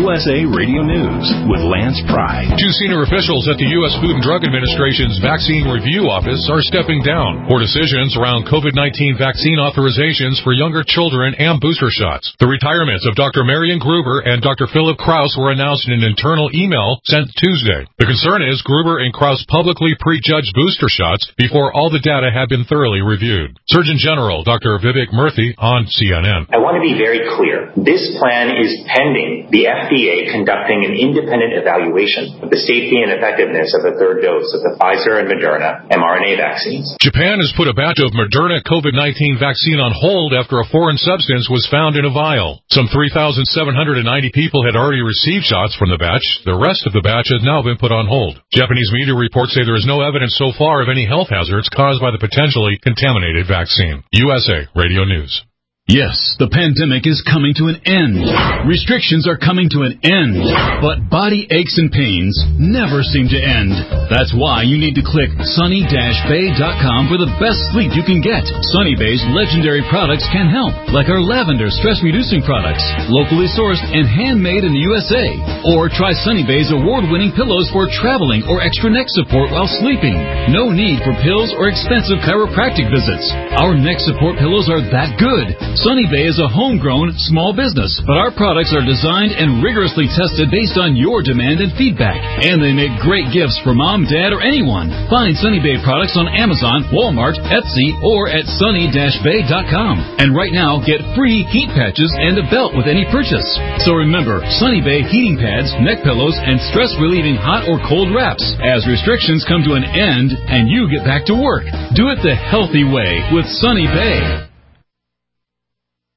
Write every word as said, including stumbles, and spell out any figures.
U S A Radio News with Lance Pry. Two senior officials at the U S Food and Drug Administration's Vaccine Review Office are stepping down for decisions around COVID nineteen vaccine authorizations for younger children and booster shots. The retirements of Doctor Marian Gruber and Doctor Philip Krause were announced in an internal email sent Tuesday. The concern is Gruber and Krause publicly prejudged booster shots before all the data had been thoroughly reviewed. Surgeon General Doctor Vivek Murthy on C N N. I want to be very clear. This plan is pending the F D A conducting an independent evaluation of the safety and effectiveness of the third dose of the Pfizer and Moderna mRNA vaccines. Japan has put a batch of Moderna COVID nineteen vaccine on hold after a foreign substance was found in a vial. Some three thousand seven hundred ninety people had already received shots from the batch. The rest of the batch has now been put on hold. Japanese media reports say there is no evidence so far of any health hazards caused by the potentially contaminated vaccine. U S A Radio News. Yes, the pandemic is coming to an end. Restrictions are coming to an end. But body aches and pains never seem to end. That's why you need to click sunny dash bay dot com for the best sleep you can get. Sunny Bay's legendary products can help, like our lavender stress-reducing products, locally sourced and handmade in the U S A. Or try Sunny Bay's award-winning pillows for traveling or extra neck support while sleeping. No need for pills or expensive chiropractic visits. Our neck support pillows are that good. Sunny Bay is a homegrown small business, but our products are designed and rigorously tested based on your demand and feedback. And they make great gifts for mom, dad, or anyone. Find Sunny Bay products on Amazon, Walmart, Etsy, or at sunny dash bay dot com. And right now, get free heat patches and a belt with any purchase. So remember, Sunny Bay heating pads, neck pillows, and stress-relieving hot or cold wraps as restrictions come to an end and you get back to work. Do it the healthy way with Sunny Bay.